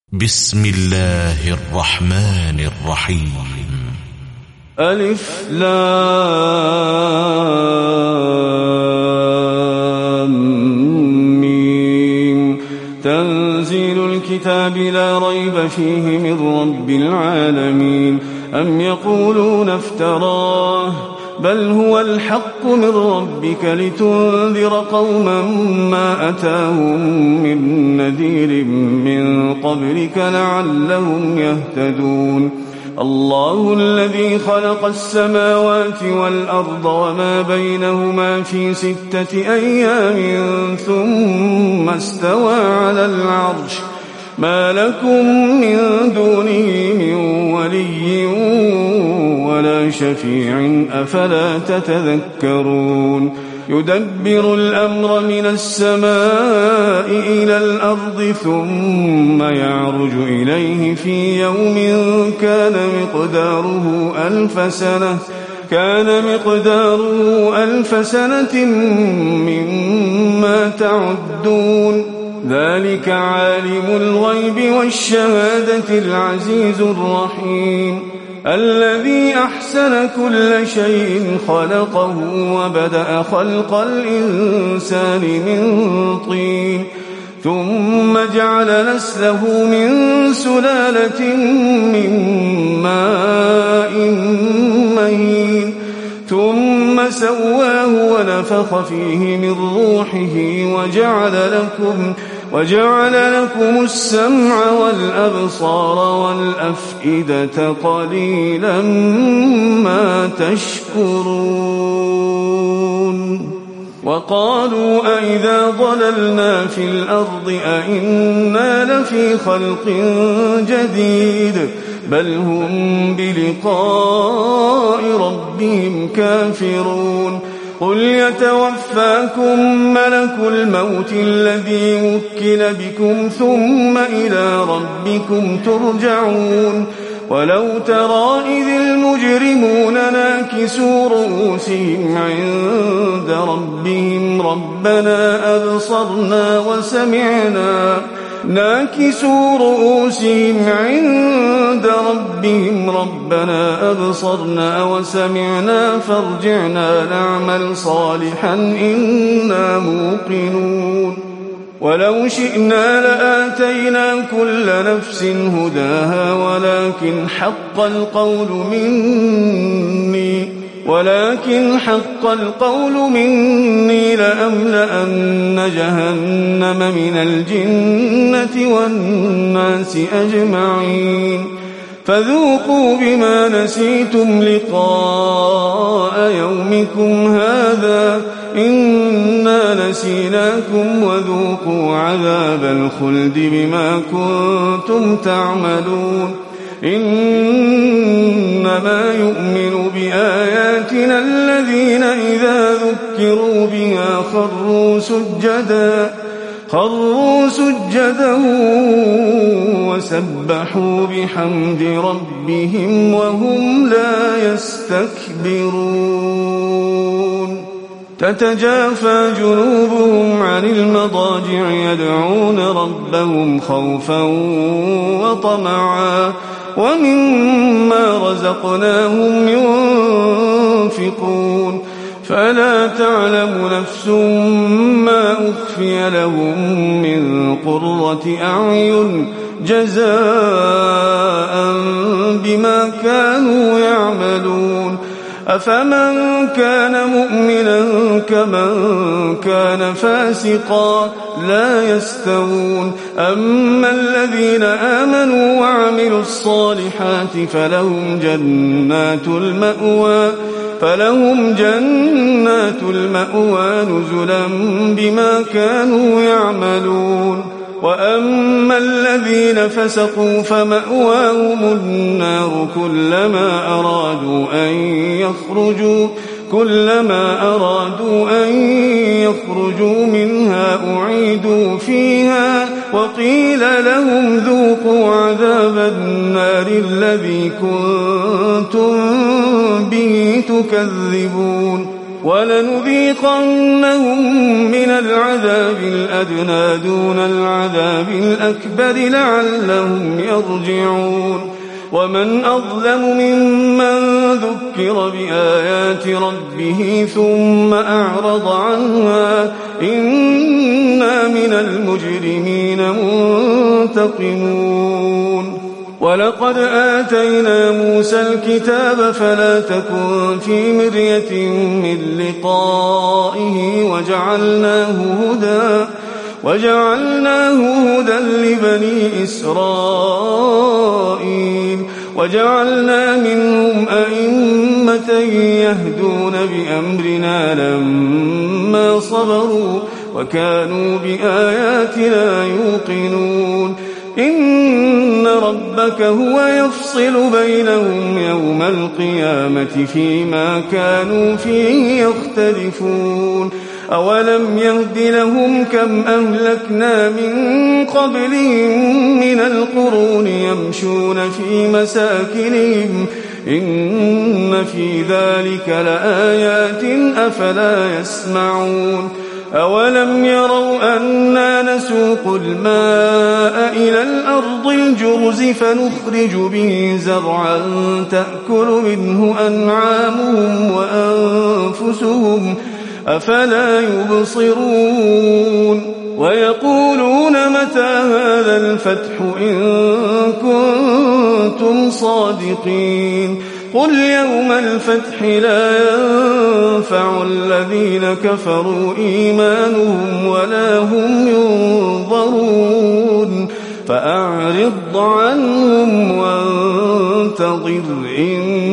بسم الله الرحمن الرحيم. ألف لام ميم. تنزيل الكتاب لا ريب فيه من رب العالمين. أم يقولون افتراه بل هو الحق من ربك لتنذر قوما ما أتاهم من نذير من قبلك لعلهم يهتدون. الله الذي خلق السماوات والأرض وما بينهما في 6 أيام ثم استوى على العرش ما لكم من دونه من ولي ولا شفيع أفلا تتذكرون. يدبر الأمر من السماء إلى الأرض ثم يعرج إليه في يوم كان مقداره 1000 سنة مما تعدون. ذلك عالم الغيب والشهادة العزيز الرحيم الذي أحسن كل شيء خلقه وبدأ خلق الإنسان من طين ثم جعل نسله من سلالة من ماء مهين ثم سواه ونفخ فيه من روحه وجعل لكم السمع والأبصار والأفئدة قليلا ما تشكرون. وقالوا أئذا ضللنا في الأرض أئنا لفي خلق جديد بل هم بلقاء ربهم كافرون. قل يتوفاكم ملك الموت الذي وكل بكم ثم إلى ربكم ترجعون. ولو ترى إذ المجرمون ناكسوا رؤوسهم عند ربهم ربنا أبصرنا وسمعنا فارجعنا نعمل صالحا إنا موقنون. ولو شئنا لآتينا كل نفس هداها ولكن حق القول مني لأملأن جهنم من الجنة والناس أجمعين. فذوقوا بما نسيتم لقاء يومكم هذا إنا نسيناكم وذوقوا عذاب الخلد بما كنتم تعملون. إنما يؤمن بآياتنا الذين إذا ذكروا بها خروا سجدا وسبحوا بحمد ربهم وهم لا يستكبرون. تتجافى جنوبهم عن المضاجع يدعون ربهم خوفا وطمعا ومما رزقناهم ينفقون. فلا تعلم نفس ما أخفي لهم من قرة أعين جزاء بما كانوا يعملون. أفمن كان مؤمنا كمن كان فاسقا لا يستوون. أما الذين آمنوا وعملوا الصالحات فلهم جنات المأوى نزلا بما كانوا يعملوا. وأما الذين فسقوا فمأواهم النار كلما أرادوا أن يخرجوا منها أعيدوا فيها وقيل لهم ذوقوا عذاب النار الذي كنتم به تكذبون. ولنذيقنهم من العذاب الأدنى دون العذاب الأكبر لعلهم يرجعون ومن أظلم ممن ذكر بآيات ربه ثم أعرض عنها إنا من المجرمين منتقمون ولقد آتينا موسى الكتاب فلا تكن في مرية من لقائه وجعلناه هدى لبني إسرائيل وجعلنا منهم أئمة يهدون بأمرنا لما صبروا وكانوا بآياتنا يوقنون إن ربك هو يفصل بينهم يوم القيامة فيما كانوا فيه يختلفون أولم يهد لهم كم أهلكنا من قبلهم من القرون يمشون في مساكنهم إن في ذلك لآيات أفلا يسمعون أولم يروا أنا نسوق الماء إلى الأرض الجرز فنخرج به زرعا تأكل منه أنعامهم وأنفسهم أفلا يبصرون ويقولون متى هذا الفتح إن كنتم صادقين قل يوم الفتح لا ينفع الذين كفروا إيمانهم ولا هم ينظرون فأعرض عنهم وانتظر